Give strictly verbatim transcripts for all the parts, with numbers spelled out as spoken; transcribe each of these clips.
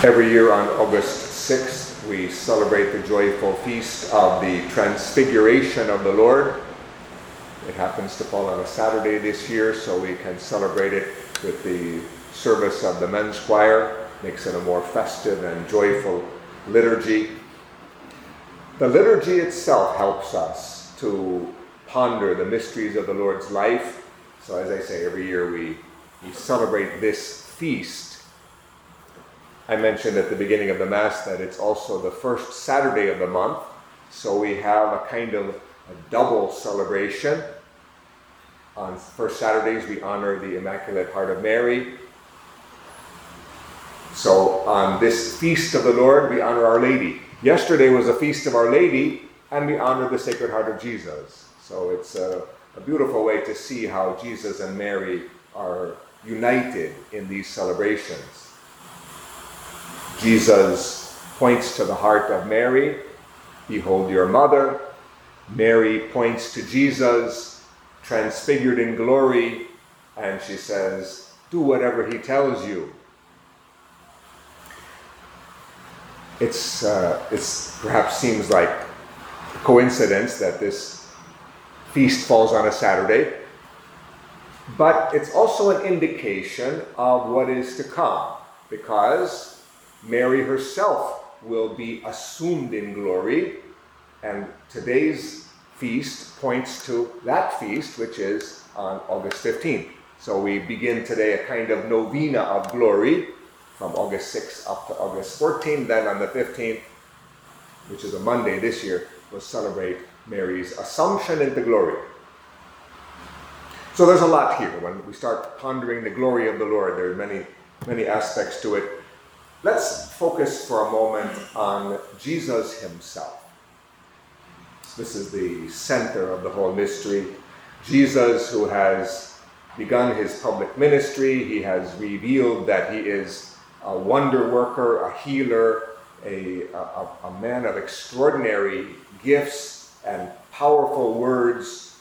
Every year on August sixth, we celebrate the joyful feast of the Transfiguration of the Lord. It happens to fall on a Saturday this year, so we can celebrate it with the service of the men's choir. Makes it a more festive and joyful liturgy. The liturgy itself helps us to ponder the mysteries of the Lord's life. So as I say, every year we, we celebrate this feast. I mentioned at the beginning of the Mass that it's also the first Saturday of the month, so we have a kind of a double celebration. On first Saturdays, we honor the Immaculate Heart of Mary. So on this Feast of the Lord, we honor Our Lady. Yesterday was a Feast of Our Lady, and we honor the Sacred Heart of Jesus. So it's a, a beautiful way to see how Jesus and Mary are united in these celebrations. Jesus points to the heart of Mary, "Behold your mother." Mary points to Jesus, transfigured in glory, and she says, "Do whatever he tells you." It's, uh, it's perhaps seems like a coincidence that this feast falls on a Saturday, but it's also an indication of what is to come, because Mary herself will be assumed in glory, and today's feast points to that feast, which is on August fifteenth. So we begin today a kind of novena of glory from August sixth up to August fourteenth. Then on the fifteenth, which is a Monday this year, we'll celebrate Mary's Assumption into glory. So there's a lot here. When we start pondering the glory of the Lord, there are many, many aspects to it. Let's focus for a moment on Jesus himself. This is the center of the whole mystery. Jesus, who has begun his public ministry, he has revealed that he is a wonder worker, a healer, a, a, a man of extraordinary gifts and powerful words.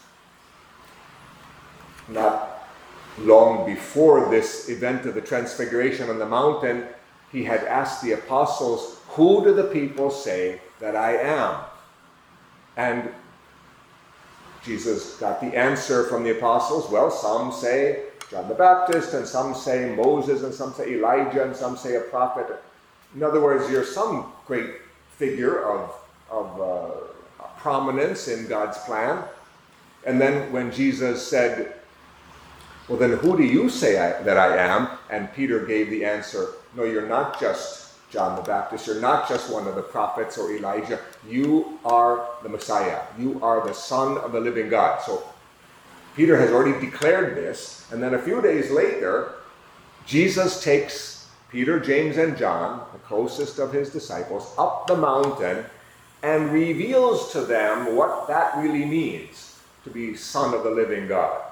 Not long before this event of the Transfiguration on the mountain, he had asked the apostles, "Who do the people say that I am?" And Jesus got the answer from the apostles. Well, some say John the Baptist, and some say Moses, and some say Elijah, and some say a prophet. In other words, you're some great figure of, of uh, prominence in God's plan. And then when Jesus said, "Well, then who do you say I, that I am?" And Peter gave the answer, "No, you're not just John the Baptist. You're not just one of the prophets or Elijah. You are the Messiah. You are the Son of the living God." So Peter has already declared this. And then a few days later, Jesus takes Peter, James, and John, the closest of his disciples, up the mountain and reveals to them what that really means to be Son of the living God.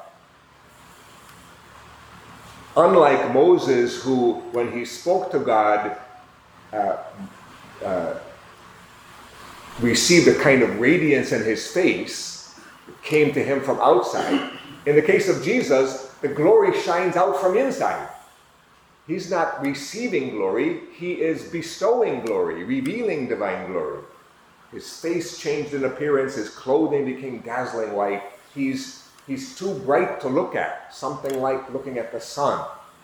Unlike Moses, who, when he spoke to God, uh, uh, received a kind of radiance in his face, it came to him from outside. In the case of Jesus, the glory shines out from inside. He's not receiving glory, he is bestowing glory, revealing divine glory. His face changed in appearance, his clothing became dazzling white. He's He's too bright to look at, something like looking at the sun.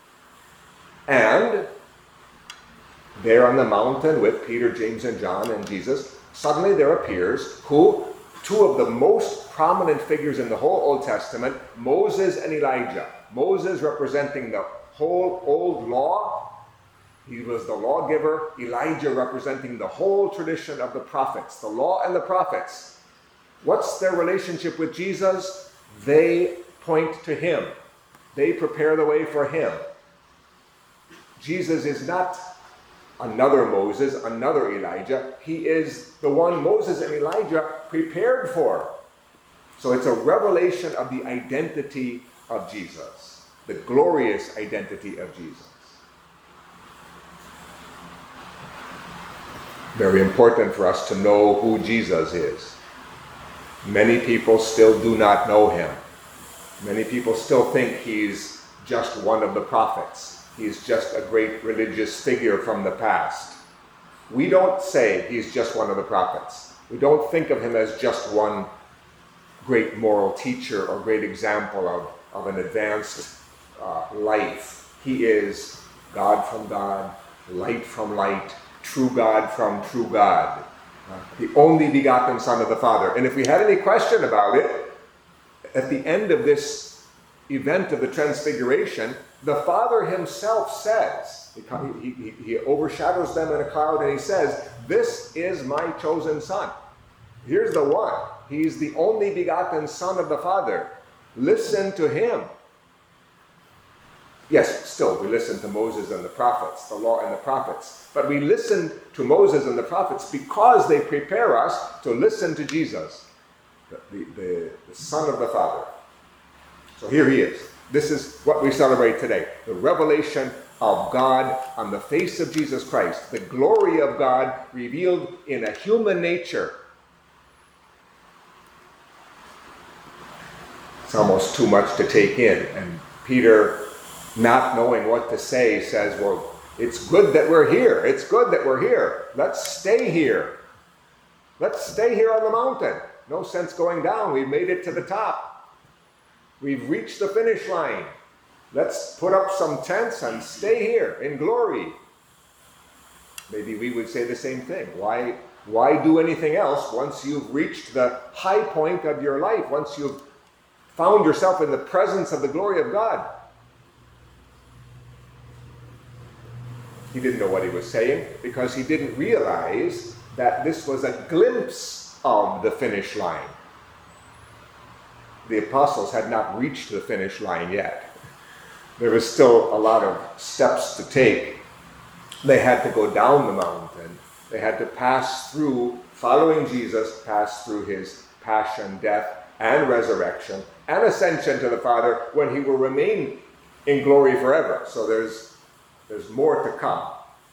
And there on the mountain with Peter, James, and John and Jesus, suddenly there appears who? Two of the most prominent figures in the whole Old Testament, Moses and Elijah. Moses representing the whole Old Law. He was the lawgiver. Elijah representing the whole tradition of the prophets, the law and the prophets. What's their relationship with Jesus? They point to him. They prepare the way for him. Jesus is not another Moses, another Elijah. He is the one Moses and Elijah prepared for. So it's a revelation of the identity of Jesus, the glorious identity of Jesus. Very important for us to know who Jesus is. Many people still do not know him. Many people still think he's just one of the prophets. he's just a great religious figure from the past. We don't say he's just one of the prophets. We don't think of him as just one great moral teacher or great example of, of an advanced uh, life. He is God from God, light from light, true God from true God, uh, the only begotten Son of the Father. And if we had any question about it, at the end of this event of the Transfiguration, the Father himself says, he, he, he overshadows them in a cloud and he says, "This is my chosen Son." Here's the one. He's the only begotten Son of the Father. Listen to him. Yes, still, we listen to Moses and the prophets, the law and the prophets. But we listen to Moses and the prophets because they prepare us to listen to Jesus, the, the, the, the Son of the Father. So here he is. This is what we celebrate today. The revelation of God on the face of Jesus Christ. The glory of God revealed in a human nature. It's almost too much to take in. And Peter, not knowing what to say, says, well, it's good that we're here. It's good that we're here. Let's stay here. Let's stay here on the mountain. No sense going down. We've made it to the top. We've reached the finish line. Let's put up some tents and stay here in glory. Maybe we would say the same thing. Why, why do anything else once you've reached the high point of your life, once you've found yourself in the presence of the glory of God? He didn't know what he was saying because he didn't realize that this was a glimpse of the finish line. The apostles had not reached the finish line yet. There was still a lot of steps to take. They had to go down the mountain. They had to pass through, following Jesus, pass through his passion, death, and resurrection, and ascension to the Father, when he will remain in glory forever. So there's, there's more to come.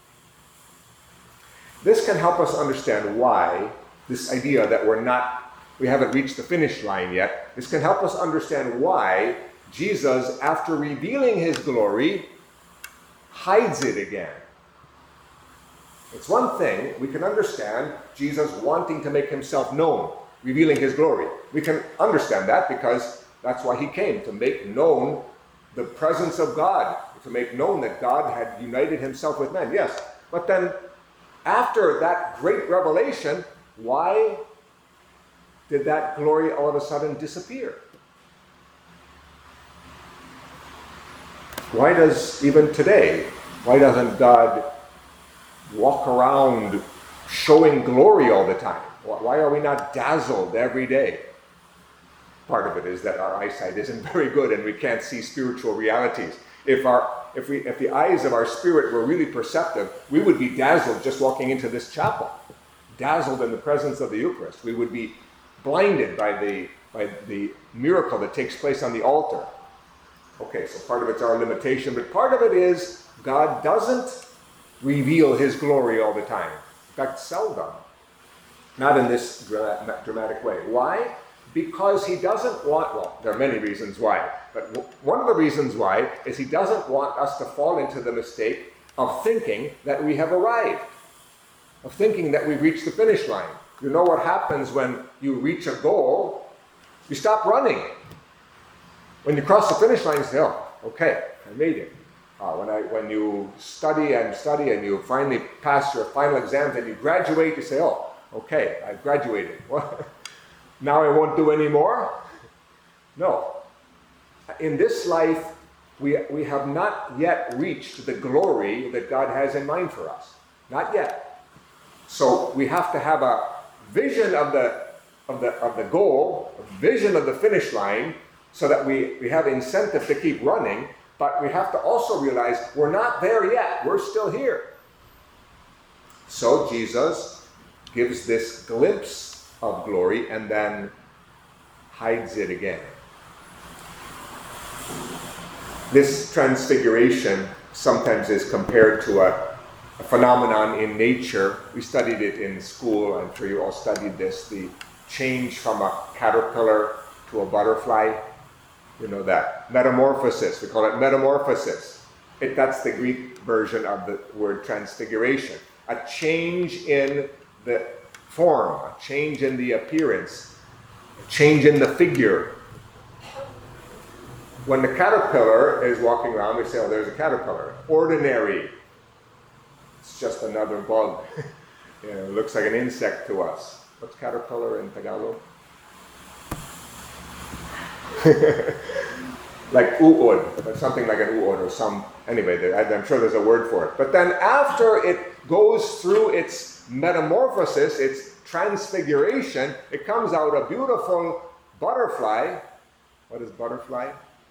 This can help us understand why this idea that we're not, we haven't reached the finish line yet, this can help us understand why Jesus, after revealing his glory, hides it again. It's one thing, we can understand Jesus wanting to make himself known, revealing his glory. We can understand that because that's why he came, to make known the presence of God, to make known that God had united himself with men. Yes, but then after that great revelation, why did that glory all of a sudden disappear? Why does, even today, why doesn't God walk around showing glory all the time? Why are we not dazzled every day? Part of it is that our eyesight isn't very good and we can't see spiritual realities. If our if we if the eyes of our spirit were really perceptive, we would be dazzled just walking into this chapel, dazzled in the presence of the Eucharist. We would be blinded by the by the miracle that takes place on the altar. Okay, so part of it's our limitation, but part of it is God doesn't reveal his glory all the time. In fact, seldom. Not in this dramatic way. Why? Because he doesn't want, well, there are many reasons why, but one of the reasons why is he doesn't want us to fall into the mistake of thinking that we have arrived, of thinking that we've reached the finish line. You know what happens when you reach a goal? You stop running. When you cross the finish line, you say, oh, okay, I made it. Uh, when, I, when you study and study and you finally pass your final exams and you graduate, you say, oh, okay, I've graduated. Now I won't do any more? No. In this life, we, we have not yet reached the glory that God has in mind for us. Not yet. So we have to have a vision of the, of the, of the goal, a vision of the finish line, so that we, we have incentive to keep running, but we have to also realize we're not there yet. We're still here. So Jesus gives this glimpse of glory and then hides it again. This transfiguration sometimes is compared to a, a phenomenon in nature. We studied it in school. I'm sure you all studied this. The change from a caterpillar to a butterfly. You know that. Metamorphosis. We call it metamorphosis. It, that's the Greek version of the word transfiguration. A change in the form, a change in the appearance, a change in the figure. When the caterpillar is walking around, we say, oh, there's a caterpillar. Ordinary. It's just another bug. You know, it looks like an insect to us. What's caterpillar in Tagalog? Like uod, something like an uod or some, anyway, there, I'm sure there's a word for it. But then after it goes through its metamorphosis, its transfiguration, it comes out a beautiful butterfly. What is butterfly?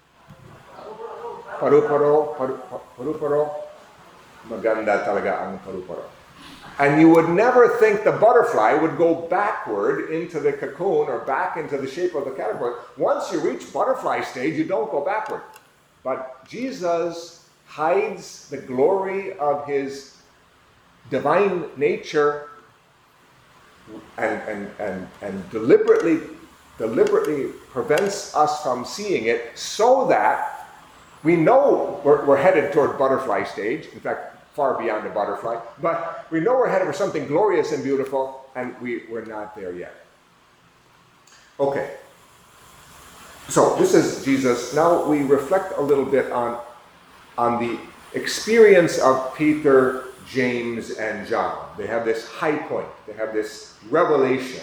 Paru-paro, paru-paro. Maganda talaga ang paru-paro. And you would never think the butterfly would go backward into the cocoon or back into the shape of the caterpillar. Once you reach butterfly stage, you don't go backward. But Jesus hides the glory of his divine nature and, and, and, and deliberately, deliberately prevents us from seeing it so that we know we're, we're headed toward butterfly stage. In fact, far beyond the butterfly, but we know we're headed for something glorious and beautiful, and we, we're not there yet. Okay, so this is Jesus. Now we reflect a little bit on, on the experience of Peter, James, and John. They have this high point. They have this revelation.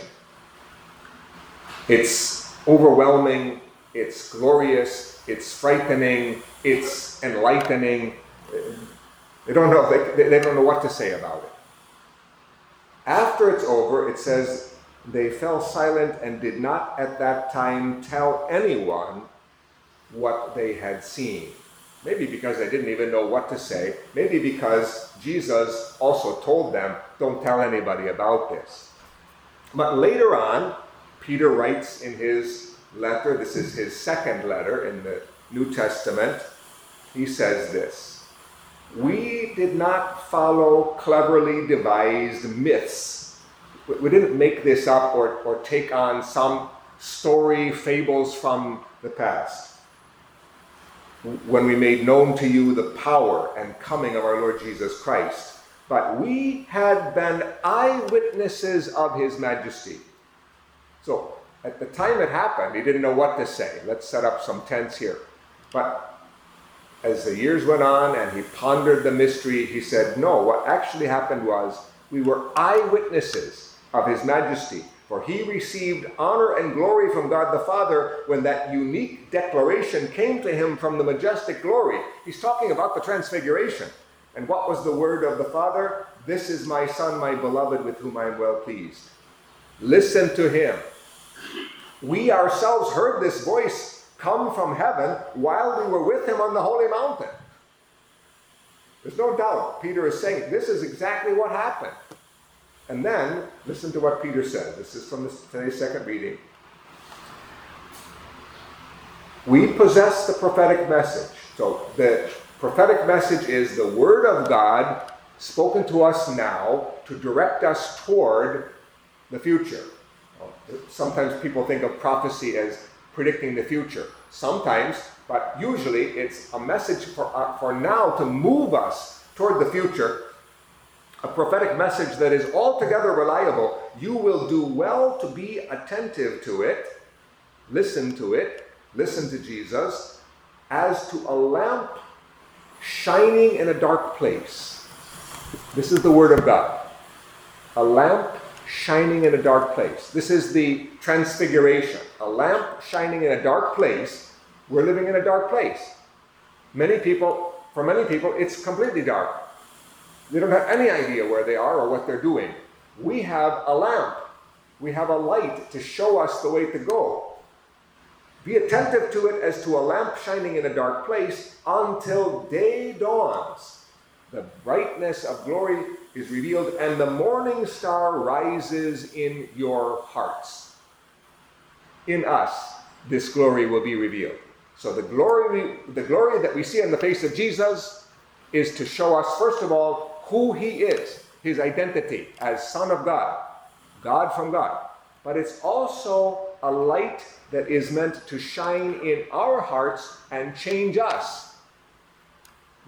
It's overwhelming, it's glorious, it's frightening, it's enlightening. They don't know, they, they don't know what to say about it. After it's over, it says, they fell silent and did not at that time tell anyone what they had seen. Maybe because they didn't even know what to say. Maybe because Jesus also told them, don't tell anybody about this. But later on, Peter writes in his letter, this is his second letter in the New Testament, he says this, we did not follow cleverly devised myths. We didn't make this up or, or take on some story, fables from the past. When we made known to you the power and coming of our Lord Jesus Christ. But we had been eyewitnesses of his majesty. So, at the time it happened, he didn't know what to say. Let's set up some tense here. But as the years went on and he pondered the mystery, he said, no, what actually happened was we were eyewitnesses of his majesty. For he received honor and glory from God the Father when that unique declaration came to him from the majestic glory. He's talking about the transfiguration. And what was the word of the Father? This is my Son, my beloved, with whom I am well pleased. Listen to him. We ourselves heard this voice come from heaven while we were with him on the holy mountain. There's no doubt Peter is saying this is exactly what happened. And then, listen to what Peter said. This is from this, today's second reading. We possess the prophetic message. So the prophetic message is the word of God spoken to us now to direct us toward the future. Sometimes people think of prophecy as predicting the future. Sometimes, but usually it's a message for, uh, for now to move us toward the future. A prophetic message that is altogether reliable. You will do well to be attentive to it. Listen to it. Listen to Jesus as to a lamp shining in a dark place. This is the word of God. A lamp shining in a dark place. This is the transfiguration. A lamp shining in a dark place. We're living in a dark place. Many people, for many people, it's completely dark. They don't have any idea where they are or what they're doing. We have a lamp. We have a light to show us the way to go. Be attentive to it as to a lamp shining in a dark place until day dawns. The brightness of glory is revealed, and the morning star rises in your hearts. In us, this glory will be revealed. So the glory, the glory that we see on the face of Jesus is to show us, first of all, who he is, his identity as Son of God, God from God. But it's also a light that is meant to shine in our hearts and change us.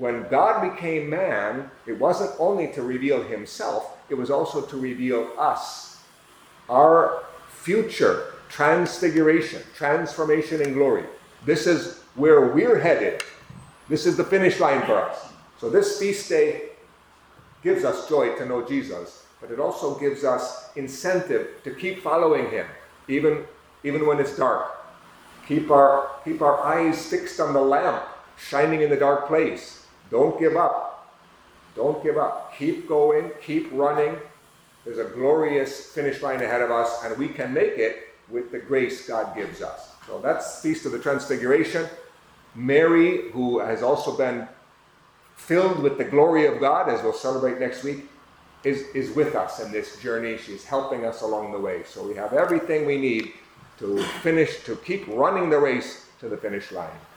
when God became man, it wasn't only to reveal himself, it was also to reveal us, our future transfiguration, transformation in glory. This is where we're headed. This is the finish line for us. So this feast day gives us joy to know Jesus, but it also gives us incentive to keep following him, even, even when it's dark. Keep our, keep our eyes fixed on the lamp, shining in the dark place. Don't give up. Don't give up. Keep going. Keep running. There's a glorious finish line ahead of us, and we can make it with the grace God gives us. So that's Feast of the Transfiguration. Mary, who has also been filled with the glory of God, as we'll celebrate next week, is, is with us in this journey. She's helping us along the way. So we have everything we need to finish, to keep running the race to the finish line.